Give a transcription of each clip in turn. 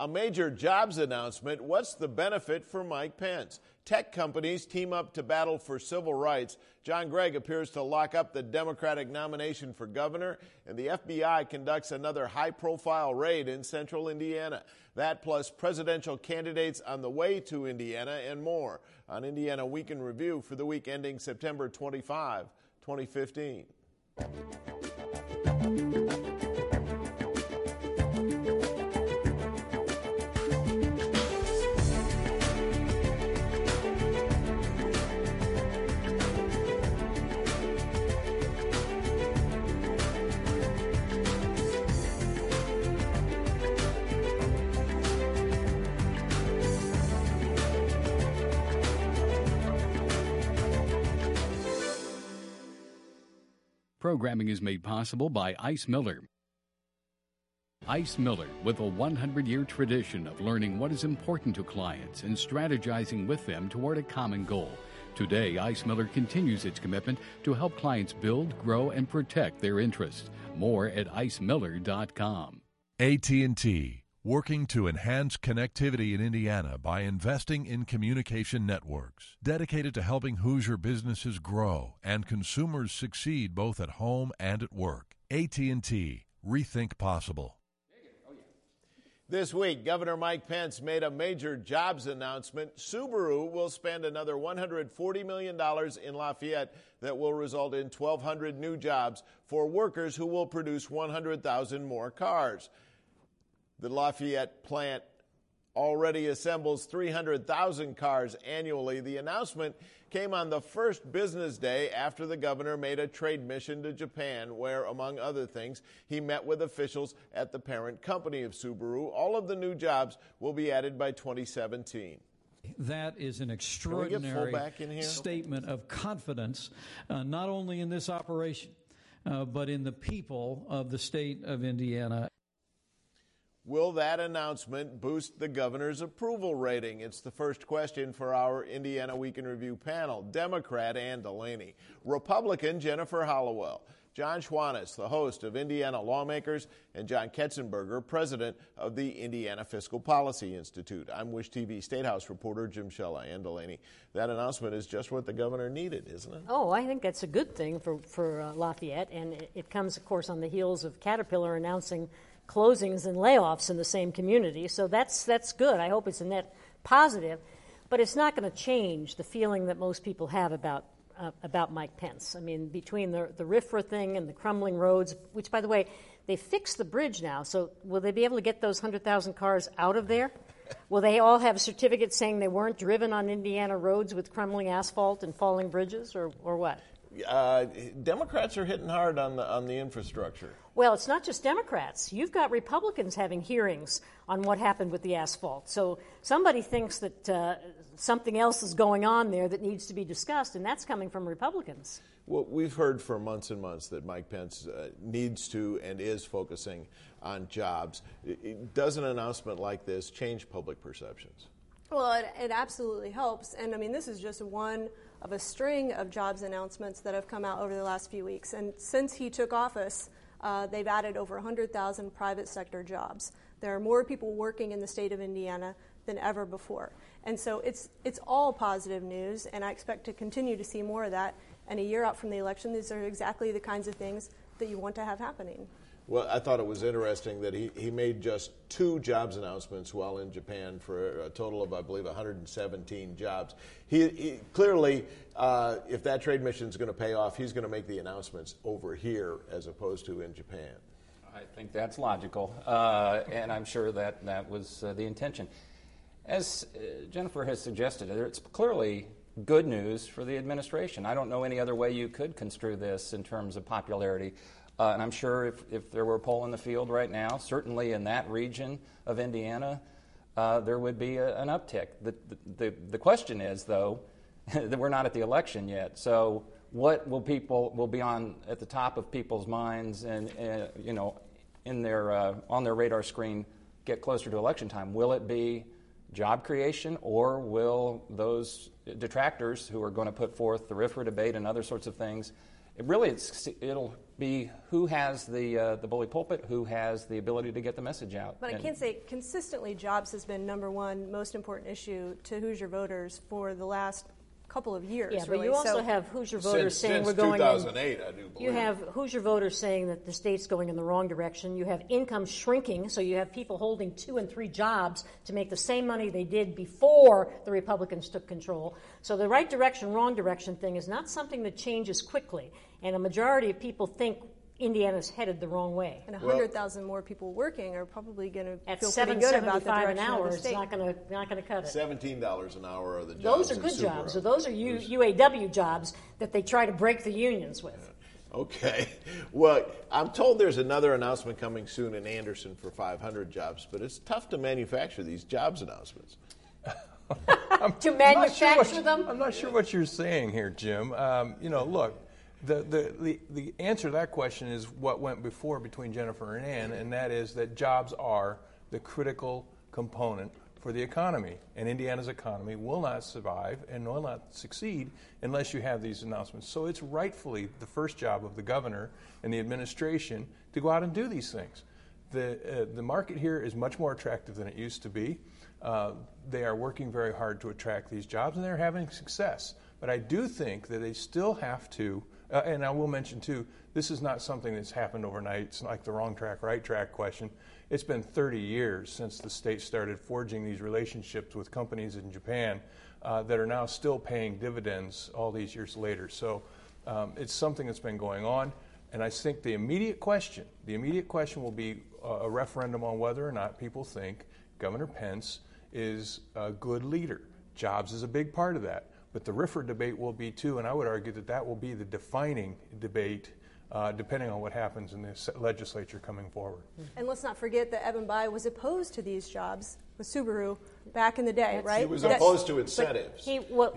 A major jobs announcement. What's the benefit for Mike Pence? Tech companies team up to battle for civil rights. John Gregg appears to lock up the Democratic nomination for governor, and the FBI conducts another high-profile raid in central Indiana. That plus presidential candidates on the way to Indiana and more on Indiana Week in Review for the week ending September 25, 2015. Programming is made possible by Ice Miller. Ice Miller, with a 100-year tradition of learning what is important to clients and strategizing with them toward a common goal. Today, Ice Miller continues its commitment to help clients build, grow, and protect their interests. More at icemiller.com. AT&T, working to enhance connectivity in Indiana by investing in communication networks, dedicated to helping Hoosier businesses grow and consumers succeed both at home and at work. AT&T, rethink possible. This week, Governor Mike Pence made a major jobs announcement. Subaru will spend another $140 million in Lafayette that will result in 1,200 new jobs for workers who will produce 100,000 more cars. The Lafayette plant already assembles 300,000 cars annually. The announcement came on the first business day after the governor made a trade mission to Japan, where, among other things, he met with officials at the parent company of Subaru. All of the new jobs will be added by 2017. That is an extraordinary statement of confidence, not only in this operation, but in the people of the state of Indiana. Will that announcement boost the governor's approval rating? It's the first question for our Indiana Week in Review panel. Democrat Ann Delaney, Republican Jennifer Hallowell, John Schwanitz, the host of Indiana Lawmakers, and John Ketzenberger, president of the Indiana Fiscal Policy Institute. I'm Wish TV State House reporter Jim Shella. Ann Delaney, that announcement is just what the governor needed, isn't it? Oh, I think that's a good thing for Lafayette, and it comes, of course, on the heels of Caterpillar announcing closings and layoffs in the same community. So that's good. I hope it's a net positive, but it's not going to change the feeling that most people have about Mike Pence. I mean, between the RFRA thing and the crumbling roads, which, by the way, they fixed the bridge now. So will they be able to get those 100,000 cars out of there? Will they all have certificates saying they weren't driven on Indiana roads with crumbling asphalt and falling bridges, or what? Democrats are hitting hard on the infrastructure. Well, it's not just Democrats. You've got Republicans having hearings on what happened with the asphalt. So somebody thinks that something else is going on there that needs to be discussed, and that's coming from Republicans. Well, we've heard for months and months that Mike Pence needs to and is focusing on jobs. Does an announcement like this change public perceptions? Well, it absolutely helps. And, I mean, this is just one of a string of jobs announcements that have come out over the last few weeks. And since he took office, they've added over 100,000 private sector jobs. There are more people working in the state of Indiana than ever before. And so it's all positive news, and I expect to continue to see more of that. And a year out from the election, these are exactly the kinds of things that you want to have happening. Well, I thought it was interesting that he made just 2 jobs announcements while in Japan for a total of, I believe, 117 jobs. He clearly, if that trade mission is going to pay off, he's going to make the announcements over here as opposed to in Japan. I think that's logical, and I'm sure that was the intention. As Jennifer has suggested, it's clearly good news for the administration. I don't know any other way you could construe this in terms of popularity. And I'm sure if there were a poll in the field right now, certainly in that region of Indiana, there would be an uptick. The question is, though, that we're not at the election yet. So what will be at the top of people's minds and in their on their radar screen get closer to election time? Will it be job creation, or will those detractors who are going to put forth the RFRA debate and other sorts of things it'll be who has the bully pulpit, who has the ability to get the message out. But I can say consistently jobs has been number one most important issue to Hoosier voters for the last couple of years. Yeah, but really. you also have Hoosier voters saying we're going 2008, I do believe. You have Hoosier voters saying that the state's going in the wrong direction. You have income shrinking, so you have people holding 2 and 3 jobs to make the same money they did before the Republicans took control. So the right direction, wrong direction thing is not something that changes quickly, and a majority of people think Indiana's headed the wrong way. And 100,000 more people working are probably going to feel pretty good about the $7.75 direction an hour. of the state. It's not going to cut it. $17 an hour are the jobs. Those are good jobs. So those are UAW jobs that they try to break the unions with. Okay. Well, I'm told there's another announcement coming soon in Anderson for 500 jobs, but it's tough to manufacture these jobs announcements. To manufacture them? I'm not sure what you're saying here, Jim. Look. The answer to that question is what went before between Jennifer and Ann, and that is that jobs are the critical component for the economy. And Indiana's economy will not survive and will not succeed unless you have these announcements. So it's rightfully the first job of the governor and the administration to go out and do these things. The market here is much more attractive than it used to be. They are working very hard to attract these jobs, and they're having success. But I do think that they still have to, and I will mention too, this is not something that's happened overnight. It's like the wrong track, right track question. It's been 30 years since the state started forging these relationships with companies in Japan that are now still paying dividends all these years later. So it's something that's been going on. And I think the immediate question will be a referendum on whether or not people think Governor Pence is a good leader. Jobs is a big part of that. But the RFRA debate will be too, and I would argue that will be the defining debate depending on what happens in the legislature coming forward. And let's not forget that Evan Bayh was opposed to these jobs with Subaru back in the day, right? He was opposed to incentives. He ran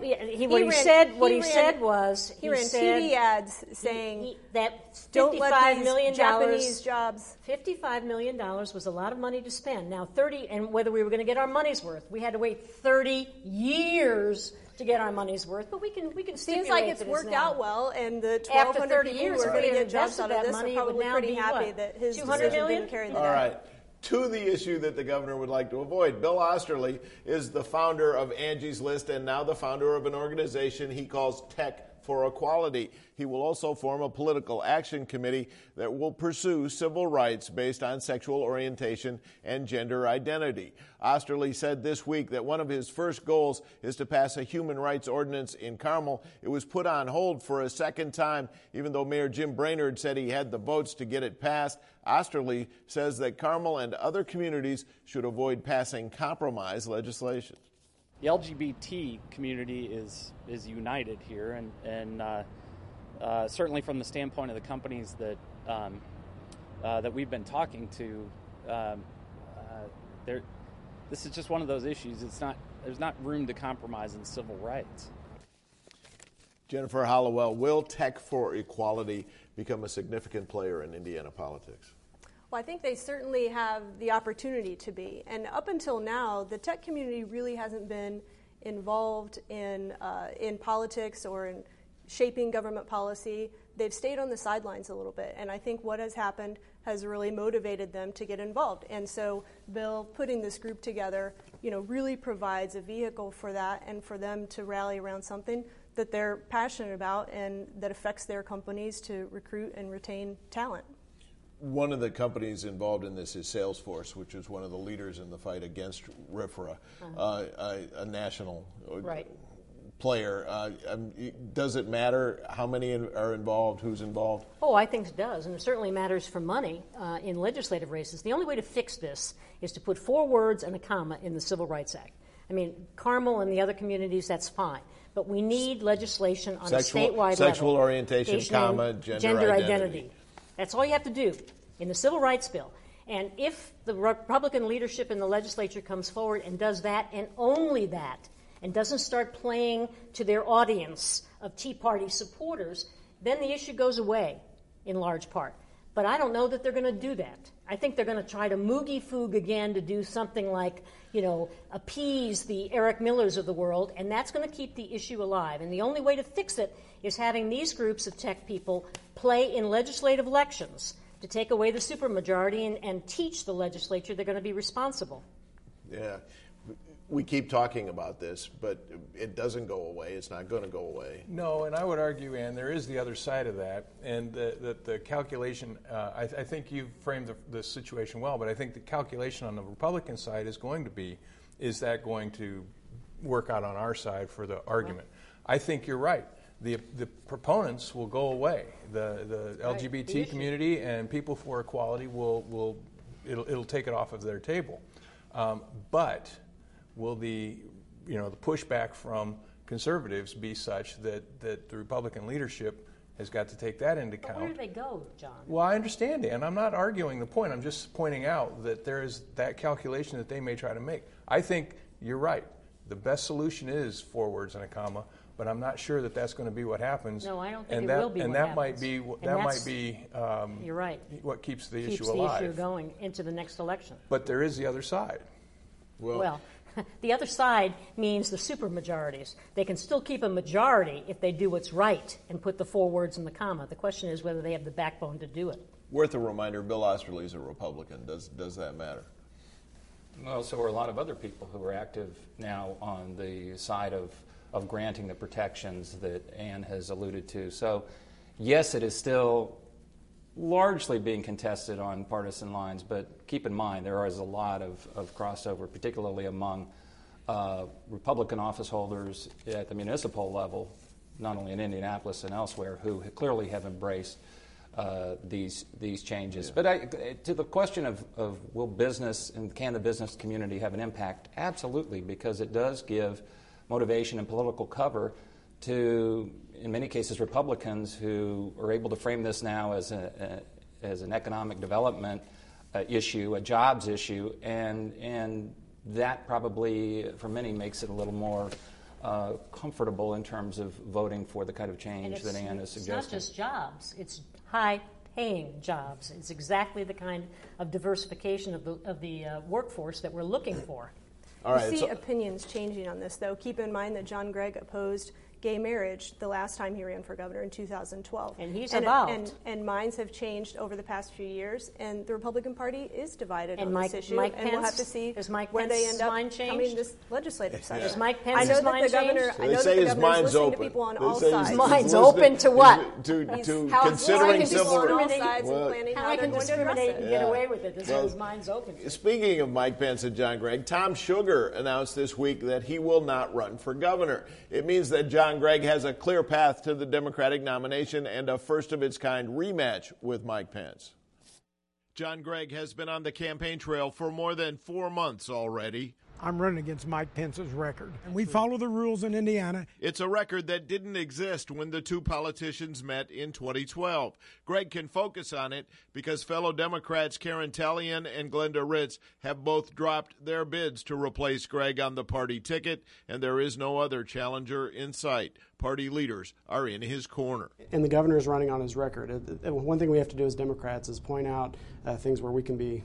TV ads saying that don't let these $55 million Japanese jobs. $55 million was a lot of money to spend. Now, and whether we were going to get our money's worth, we had to wait 30 years to get our money's worth, but we can Seems like it's worked out well, and the 1,200 people who are going to get jobs out of this are probably pretty happy that his decision didn't carry the day. All right. To the issue that the governor would like to avoid. Bill Osterly is the founder of Angie's List and now the founder of an organization he calls Tech for Equality. He will also form a political action committee that will pursue civil rights based on sexual orientation and gender identity. Osterly said this week that one of his first goals is to pass a human rights ordinance in Carmel. It was put on hold for a second time, even though Mayor Jim Brainerd said he had the votes to get it passed. Osterly says that Carmel and other communities should avoid passing compromise legislation. The LGBT community is united here, and certainly from the standpoint of the companies that we've been talking to, this is just one of those issues. There's not room to compromise in civil rights. Jennifer Hallowell, will Tech for Equality become a significant player in Indiana politics? Well, I think they certainly have the opportunity to be. And up until now, the tech community really hasn't been involved in politics or in shaping government policy. They've stayed on the sidelines a little bit. And I think what has happened has really motivated them to get involved. And so Bill putting this group together, really provides a vehicle for that and for them to rally around something that they're passionate about and that affects their companies to recruit and retain talent. One of the companies involved in this is Salesforce, which is one of the leaders in the fight against RFRA, a national player. Does it matter how many are involved, who's involved? Oh, I think it does, and it certainly matters for money in legislative races. The only way to fix this is to put 4 words and a comma in the Civil Rights Act. I mean, Carmel and the other communities, that's fine. But we need legislation on a statewide level. Sexual orientation, comma, gender identity. That's all you have to do in the Civil Rights Bill. And if the Republican leadership in the legislature comes forward and does that and only that, and doesn't start playing to their audience of Tea Party supporters, then the issue goes away in large part. But I don't know that they're going to do that. I think they're going to try to moogie-foog again to do something like, appease the Eric Millers of the world, and that's going to keep the issue alive. And the only way to fix it is having these groups of tech people play in legislative elections to take away the supermajority and teach the legislature they're going to be responsible. Yeah. We keep talking about this, but it doesn't go away. It's not going to go away. No, and I would argue, Ann, there is the other side of that, and the calculation, I think you've framed the situation well, but I think the calculation on the Republican side is going to be, is that going to work out on our side for the argument? I think you're right. The proponents will go away. The LGBT community and people for equality it'll take it off of their table. But will the pushback from conservatives be such that the Republican leadership has got to take that into account? Where do they go, John? Well, I understand, and I'm not arguing the point. I'm just pointing out that there is that calculation that they may try to make. I think you're right. The best solution is 4 words and a comma, but I'm not sure that that's going to be what happens. No, I don't think it will be. And what that happens. might be. You're right. What keeps the keeps issue alive. Keeps the issue going into the next election. But there is the other side. Well, the other side means the supermajorities. They can still keep a majority if they do what's right and put the 4 words in the comma. The question is whether they have the backbone to do it. Worth a reminder, Bill Osterly's a Republican. Does that matter? Well, so are a lot of other people who are active now on the side of granting the protections that Ann has alluded to. So, yes, it is still largely being contested on partisan lines, but keep in mind there is a lot of crossover, particularly among Republican office holders at the municipal level, not only in Indianapolis and elsewhere, who clearly have embraced these changes. Yeah. But to the question of will business and can the business community have an impact? Absolutely, because it does give motivation and political cover to, in many cases, Republicans who are able to frame this now as an economic development issue, a jobs issue, and that probably, for many, makes it a little more comfortable in terms of voting for the kind of change that Ann is suggesting. It's not just jobs; it's high-paying jobs. It's exactly the kind of diversification of the workforce that we're looking for. All right, we see opinions changing on this, though. Keep in mind that John Gregg opposed gay marriage the last time he ran for governor in 2012. And he's evolved. And minds have changed over the past few years, and the Republican Party is divided on this issue. Mike and Pence, we'll have to see where they end up coming this legislative session. Does Mike Pence's mind change? I know that the governor is listening to people on all sides. His mind's open to what? To considering civil rights. How I can discriminate and get away with it. This is his mind's open. Speaking of Mike Pence and John Gregg, Tom Sugar announced this week that he will not run for governor. It means that John Gregg has a clear path to the Democratic nomination and a first-of-its-kind rematch with Mike Pence. John Gregg has been on the campaign trail for more than 4 months already. I'm running against Mike Pence's record. And we follow the rules in Indiana. It's a record that didn't exist when the two politicians met in 2012. Gregg can focus on it because fellow Democrats Karen Talian and Glenda Ritz have both dropped their bids to replace Gregg on the party ticket, and there is no other challenger in sight. Party leaders are in his corner. And the governor is running on his record. One thing we have to do as Democrats is point out things where we can be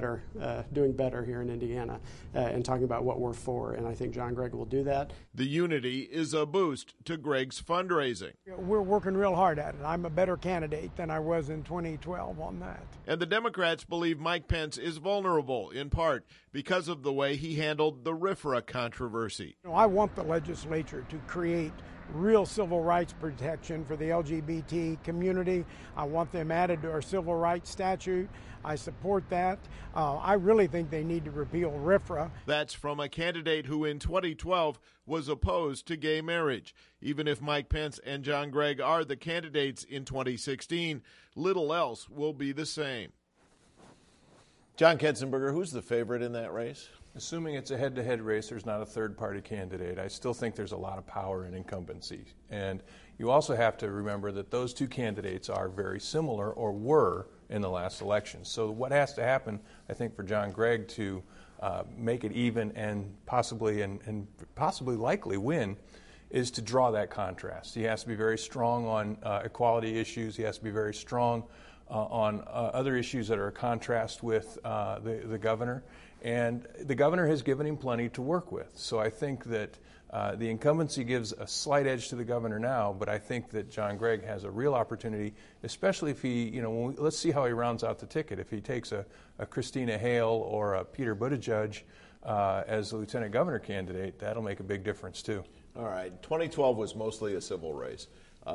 doing better here in Indiana and talking about what we're for. And I think John Gregg will do that. The unity is a boost to Gregg's fundraising. We're working real hard at it. I'm a better candidate than I was in 2012 on that. And the Democrats believe Mike Pence is vulnerable, in part because of the way he handled the RFRA controversy. I want the legislature to create real civil rights protection for the LGBT community. I want them added to our civil rights statute. I support that. I really think they need to repeal RFRA. That's from a candidate who in 2012 was opposed to gay marriage. Even if Mike Pence and John Gregg are the candidates in 2016, little else will be the same. John Ketzenberger, who's the favorite in that race? Assuming it's a head-to-head race, there's not a third-party candidate. I still think there's a lot of power in incumbency. And you also have to remember that those two candidates are very similar, or were, in the last election. So what has to happen, I think, for John Gregg to make it even and possibly likely win is to draw that contrast. He has to be very strong on equality issues. He has to be very strong on other issues that are a contrast with the governor. And the governor has given him plenty to work with. So I think that the incumbency gives a slight edge to the governor now, but I think that John Gregg has a real opportunity, especially if he, let's see how he rounds out the ticket. If he takes a Christina Hale or a Peter Buttigieg as the lieutenant governor candidate, that'll make a big difference too. All right. 2012 was mostly a civil race.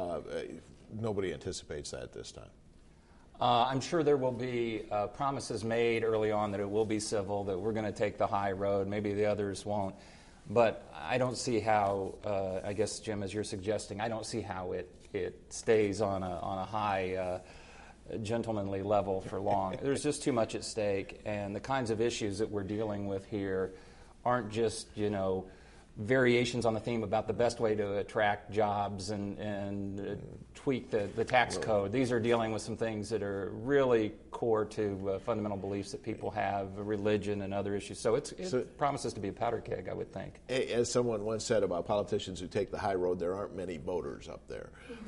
Nobody anticipates that this time. I'm sure there will be promises made early on that it will be civil, that we're going to take the high road. Maybe the others won't. But I don't see how, I guess, Jim, as you're suggesting, I don't see how it stays on a high gentlemanly level for long. There's just too much at stake. And the kinds of issues that we're dealing with here aren't just, variations on the theme about the best way to attract jobs and tweak the tax code. These are dealing with some things that are really core to fundamental beliefs that people have, religion and other issues. So it promises to be a powder keg, I would think. As someone once said about politicians who take the high road, there aren't many voters up there.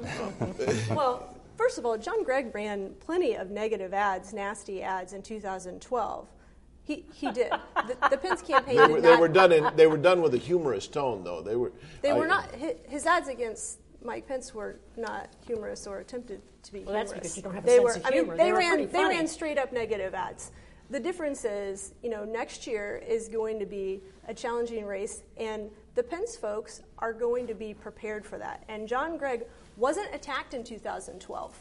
Well, first of all, John Gregg ran plenty of negative ads, nasty ads in 2012. He did. The Pence campaign did not. They were done with a humorous tone, though. They were not. His ads against Mike Pence were not humorous or attempted to be humorous. That's because you don't have a sense of humor. They ran straight up negative ads. The difference is, next year is going to be a challenging race, and the Pence folks are going to be prepared for that. And John Gregg wasn't attacked in 2012.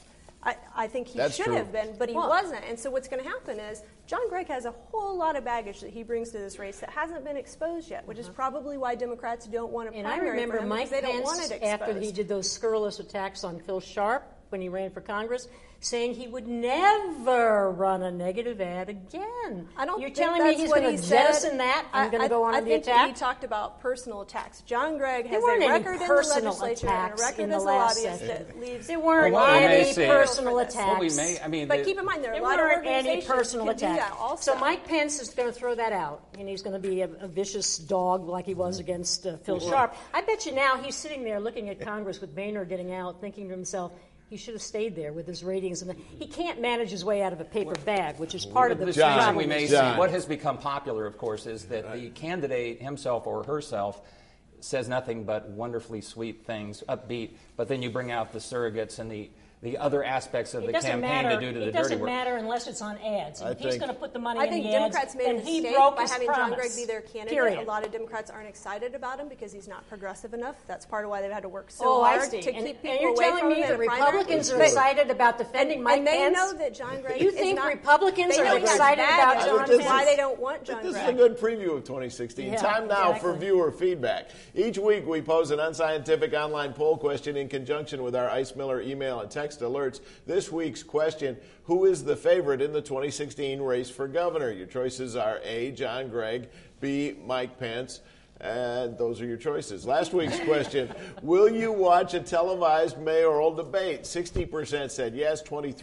I think he should have been, but he wasn't. And so what's going to happen is John Gregg has a whole lot of baggage that he brings to this race that hasn't been exposed yet, which is probably why Democrats don't want to primary for him. And I remember Mike Pence, after he did those scurrilous attacks on Phil Sharp when he ran for Congress, saying he would never run a negative ad again. You're telling me he's going to jettison that and going to go on the attack? I think he talked about personal attacks. John Gregg has a record in the legislature and a record as a lobbyist that leaves. There weren't any personal attacks. But keep in mind, there are a lot of organizations any personal that can do attack. that also. So Mike Pence is going to throw that out, and he's going to be a vicious dog like he was against Phil Sharp. I bet you now he's sitting there looking at Congress with Boehner getting out, thinking to himself, he should have stayed there with his ratings. And he can't manage his way out of a paper bag, which is part of the problem. We may see. What has become popular, of course, is that the candidate himself or herself says nothing but wonderfully sweet things, upbeat, but then you bring out the surrogates and the other aspects of the campaign to do to the dirty work. It doesn't matter unless it's on ads. If he's going to put the money in the ads, Democrats made a mistake by having John Gregg be their candidate. Period. A lot of Democrats aren't excited about him because he's not progressive enough. That's part of why they've had to work so hard to keep people away from him. And you're telling me the Republicans are excited about defending Mike Pence? And they know that John Gregg You think Republicans are excited about John Pence? Why they don't want John Gregg. This is a good preview of 2016. Time now for viewer feedback. Each week we pose an unscientific online poll question in conjunction with our Ice Miller email and text alerts. This week's question, who is the favorite in the 2016 race for governor? Your choices are A, John Gregg, B, Mike Pence, and those are your choices. Last week's question, will you watch a televised mayoral debate? 60% said yes,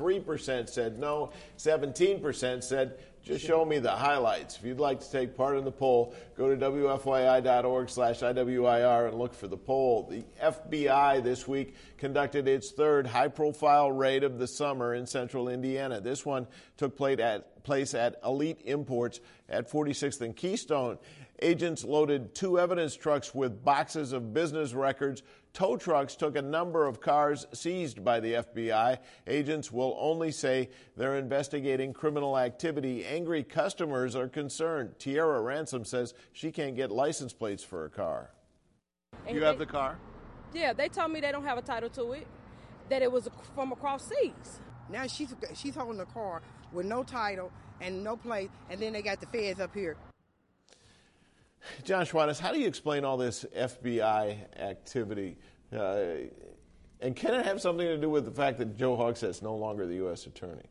23% said no, 17% said just show me the highlights. If you'd like to take part in the poll, go to WFYI.org/IWIR and look for the poll. The FBI this week conducted its third high-profile raid of the summer in central Indiana. This one took place at Elite Imports at 46th and Keystone. Agents loaded 2 evidence trucks with boxes of business records. Tow trucks took a number of cars seized by the FBI. Agents will only say they're investigating criminal activity. Angry customers are concerned. Tierra Ransom says she can't get license plates for her car. You have the car? Yeah, they told me they don't have a title to it, that it was from across seas. Now she's holding the car with no title and no plate, and then they got the feds up here. John Schwantes, how do you explain all this FBI activity? And can it have something to do with the fact that Joe Hogsett is no longer the U.S. Attorney?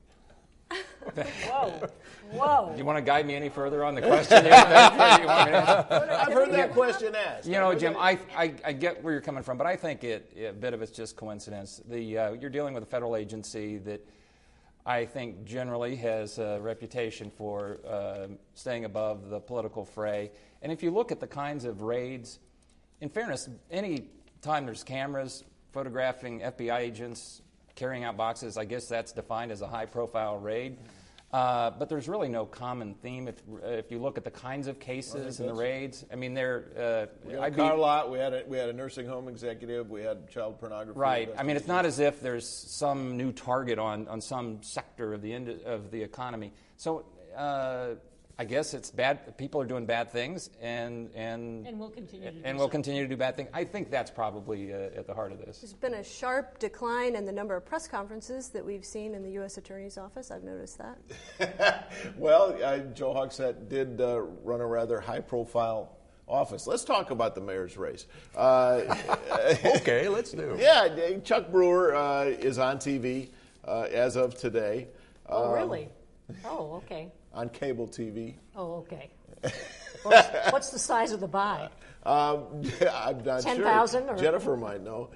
Whoa. You want to guide me any further on the question? I've heard that question asked. Jim, I get where you're coming from, but I think a bit of it's just coincidence. You're dealing with a federal agency that I think generally has a reputation for staying above the political fray. And if you look at the kinds of raids, in fairness, any time there's cameras photographing FBI agents carrying out boxes. I guess that's defined as a high-profile raid. But there's really no common theme. If you look at the kinds of cases and the raids, I mean, they're. We had a car lot. We had a nursing home executive. We had child pornography. Right. I mean, it's not as if there's some new target on some sector of the economy. So I guess it's bad. People are doing bad things, and we'll continue to we'll continue to do bad things. I think that's probably at the heart of this. There's been a sharp decline in the number of press conferences that we've seen in the U.S. Attorney's Office. I've noticed that. Well, Joe Hogsett did run a rather high-profile office. Let's talk about the mayor's race. Okay, let's do. Yeah, Chuck Brewer is on TV as of today. Oh, really? Oh, okay. On cable TV. Oh, okay. What's the size of the buy? I'm not 10,000? sure. Jennifer might know.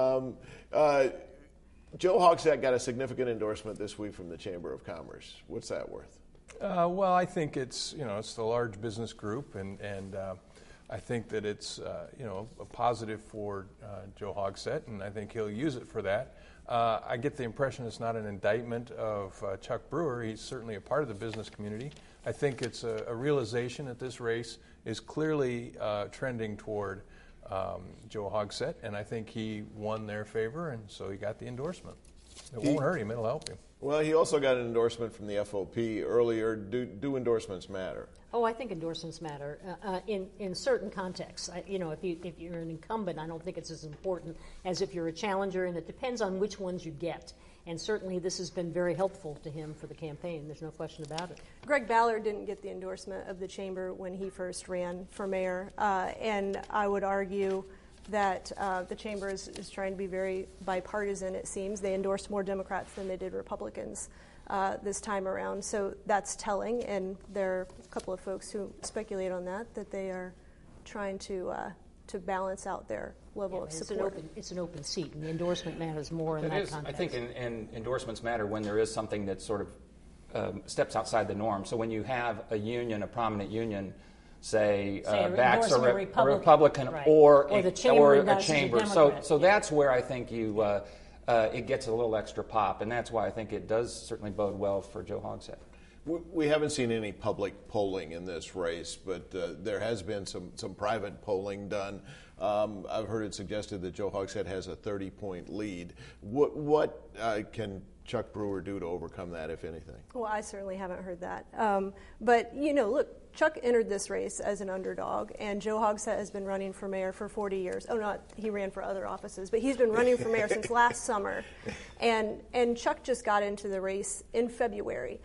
Joe Hogsett got a significant endorsement this week from the Chamber of Commerce. What's that worth? Well, I think it's the large business group, and I think that it's a positive for Joe Hogsett, and I think he'll use it for that. I get the impression it's not an indictment of Chuck Brewer. He's certainly a part of the business community. I think it's a realization that this race is clearly trending toward Joe Hogsett, and I think he won their favor, and so he got the endorsement. It won't hurt him. It'll help him. Well, he also got an endorsement from the FOP earlier. Do endorsements matter? Oh, I think endorsements matter in certain contexts. If you're an incumbent, I don't think it's as important as if you're a challenger, and it depends on which ones you get. And certainly this has been very helpful to him for the campaign. There's no question about it. Greg Ballard didn't get the endorsement of the chamber when he first ran for mayor, and I would argue that the chamber is trying to be very bipartisan, it seems. They endorsed more Democrats than they did Republicans this time around. So that's telling, and there are a couple of folks who speculate on that they are trying to balance out their level of support. It's an open seat, and the endorsement matters more in that context. I think endorsements matter when there is something that sort of steps outside the norm. So when you have a union, a prominent union, say backs a Republican right. or a chamber. So that's where I think it gets a little extra pop, and that's why I think it does certainly bode well for Joe Hogsett. We haven't seen any public polling in this race, but there has been some private polling done. I've heard it suggested that Joe Hogsett has a 30-point lead. What can Chuck Brewer do to overcome that, if anything? Well, I certainly haven't heard that. But, look, Chuck entered this race as an underdog, and Joe Hogsett has been running for mayor for 40 years. He ran for other offices, but he's been running for mayor since last summer. And Chuck just got into the race in February.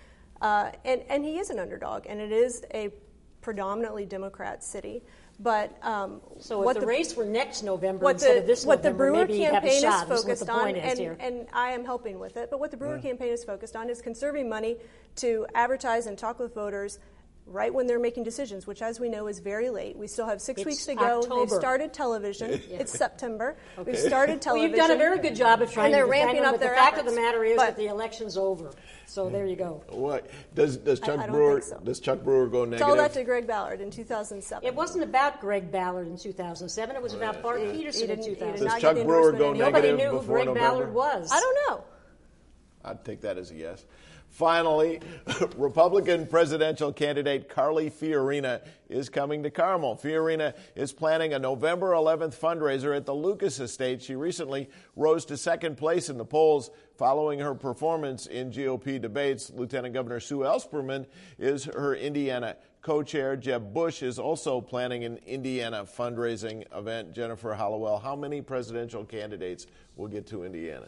And he is an underdog, and it is a predominantly Democrat city. But so if the race were next November instead of this what November, the Brewer maybe campaign is focused on, and I am helping with it, but what the Brewer campaign is focused on is conserving money to advertise and talk with voters right when they're making decisions, which, as we know, is very late. We still have 6 weeks to go. October. They've started television. It's September. Okay. We've started television. Well, you've done a very good job of trying and they're to ramping up their the fact efforts. of the matter is that the election's over. So there you go. What does Chuck Brewer? So. Does Chuck Brewer go negative? Tell that to Greg Ballard in 2007. It wasn't about Greg Ballard in 2007. It was about Bart Peterson in 2000. Does Chuck Brewer go negative Nobody knew who before Greg November? Ballard was. I don't know. I'd take that as a yes. Finally, Republican presidential candidate Carly Fiorina is coming to Carmel. Fiorina is planning a November 11th fundraiser at the Lucas Estate. She recently rose to second place in the polls following her performance in GOP debates. Lieutenant Governor Sue Ellspermann is her Indiana co-chair. Jeb Bush is also planning an Indiana fundraising event. Jennifer Hallowell, how many presidential candidates will get to Indiana?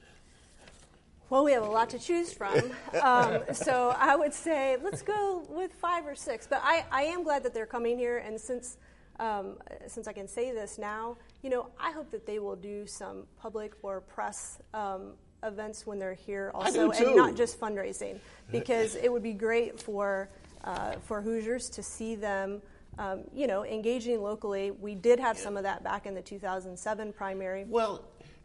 Well, we have a lot to choose from. So I would say let's go with 5 or 6. But I am glad that they're coming here. And since I can say this now, I hope that they will do some public or press events when they're here also, and not just fundraising, because it would be great for Hoosiers to see them, engaging locally. We did have some of that back in the 2007 primary. Well,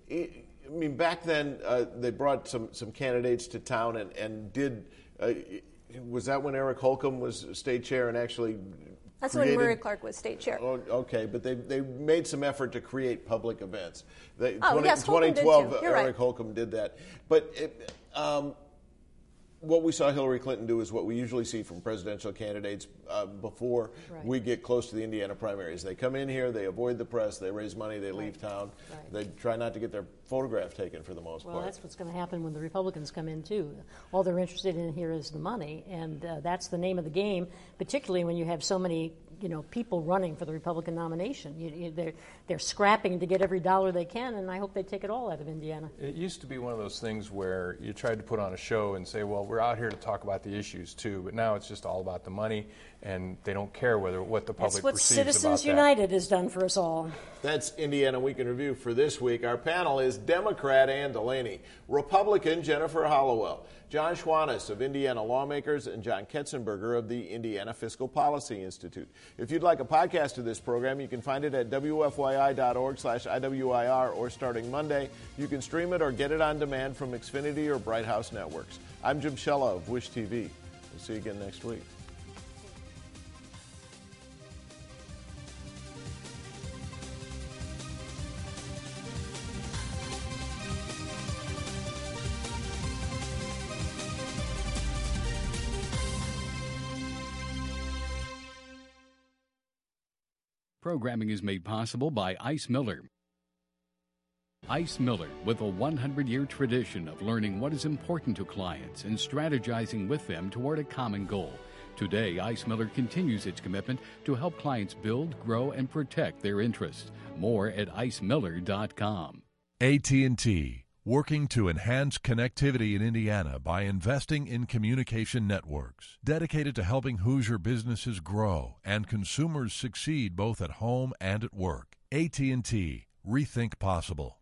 back then they brought some candidates to town and did. Was that when Eric Holcomb was state chair and actually That's when Murray Clark was state chair. Oh, okay, but they made some effort to create public events. Yes, 2012, Eric right. Holcomb did that. But what we saw Hillary Clinton do is what we usually see from presidential candidates before we get close to the Indiana primaries. They come in here, they avoid the press, they raise money, they leave town. Right. They try not to get their photograph taken for the most part. Well, that's what's going to happen when the Republicans come in, too. All they're interested in here is the money, and that's the name of the game, particularly when you have so many people running for the Republican nomination. They're scrapping to get every dollar they can, and I hope they take it all out of Indiana. It used to be one of those things where you tried to put on a show and say, well, we're out here to talk about the issues too, but now it's just all about the money, and they don't care what the public perceives about that. That's what Citizens United has done for us all. That's Indiana Week in Review for this week. Our panel is Democrat Ann Delaney, Republican Jennifer Hallowell, John Schwantes of Indiana Lawmakers, and John Ketzenberger of the Indiana Fiscal Policy Institute. If you'd like a podcast of this program, you can find it at wfyi.org/IWIR, or starting Monday, you can stream it or get it on demand from Xfinity or Bright House Networks. I'm Jim Shella of Wish TV. We'll see you again next week. Programming is made possible by Ice Miller. Ice Miller, with a 100-year tradition of learning what is important to clients and strategizing with them toward a common goal. Today, Ice Miller continues its commitment to help clients build, grow, and protect their interests. More at icemiller.com. AT&T, working to enhance connectivity in Indiana by investing in communication networks, dedicated to helping Hoosier businesses grow and consumers succeed both at home and at work. AT&T, rethink possible.